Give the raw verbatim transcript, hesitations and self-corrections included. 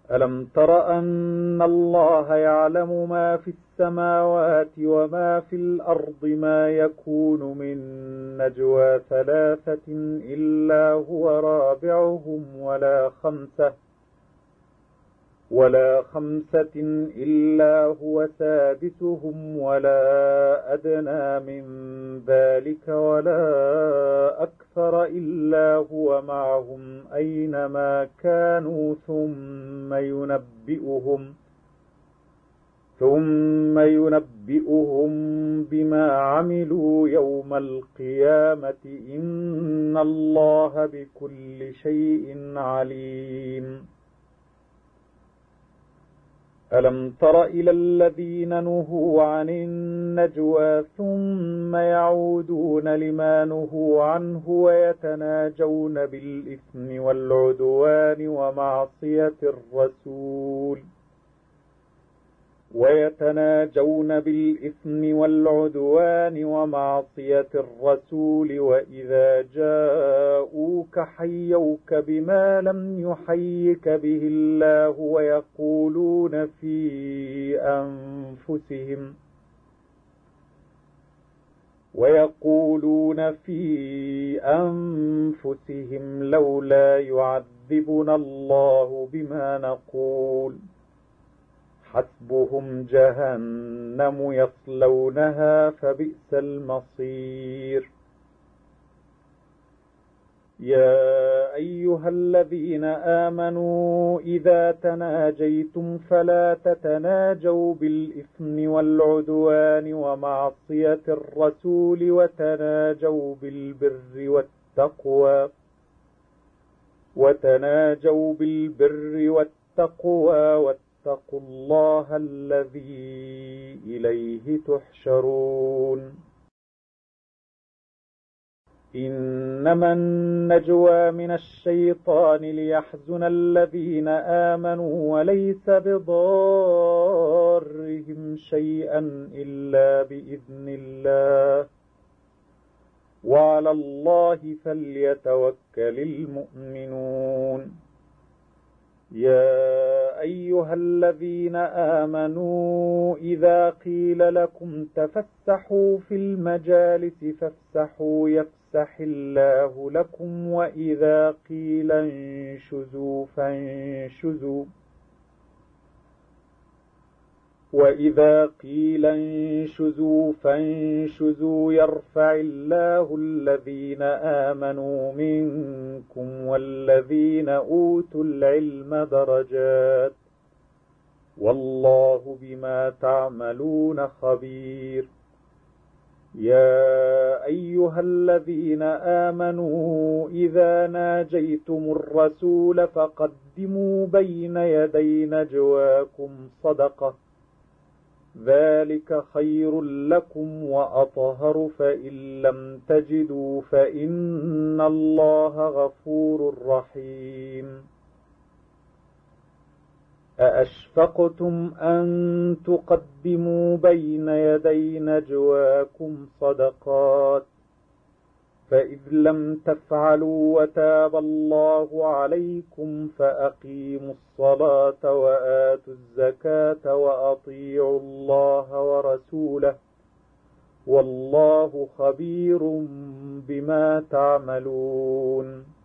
ألم تر أن الله يعلم ما في السماوات وما في الأرض ما يكون من نجوى ثلاثة إلا هو رابعهم ولا خمسة ولا خمسة إلا هو سادسهم ولا أدنى من ذلك ولا أكثر إلا هو معهم أينما كانوا ثم ينبئهم ثم ينبئهم بما عملوا يوم القيامة إن الله بكل شيء عليم. ألم تر إلى الذين نهوا عن النجوى ثم يعودون لما نهوا عنه ويتناجون بالإثم والعدوان ومعصية الرسول ويتناجون بالإثم والعدوان ومعصية الرسول وإذا جاءوك حيوك بما لم يحيك به الله ويقولون في أنفسهم ويقولون في أنفسهم لولا يعذبنا الله بما نقول حسبهم جهنم يصلونها فبئس المصير. يا أيها الذين آمنوا إذا تناجيتم فلا تتناجوا بالإثم والعدوان ومعصية الرسول وتناجوا بالبر والتقوى وتناجوا بالبر والتقوى واتقوا الله الذي إليه تحشرون. إنما النجوى من الشيطان ليحزن الذين آمنوا وليس بضارهم شيئا إلا بإذن الله وعلى الله فليتوكل المؤمنون. يا أيها الذين آمنوا إذا قيل لكم تفسحوا في المجالس فافسحوا يفسح الله لكم وإذا قيل انشزوا فانشزوا وإذا قيل انشزوا فانشزوا يرفع الله الذين آمنوا منكم والذين أوتوا العلم درجات والله بما تعملون خبير. يا أيها الذين آمنوا إذا ناجيتم الرسول فقدموا بين يدي نجواكم صدقة ذلك خير لكم وأطهر فإن لم تجدوا فإن الله غفور رحيم. أأشفقتم أن تقدموا بين يدي نجواكم صدقات فإذ لم تفعلوا وتاب الله عليكم فأقيموا الصلاة وآتوا الزكاة وأطيعوا الله ورسوله والله خبير بما تعملون.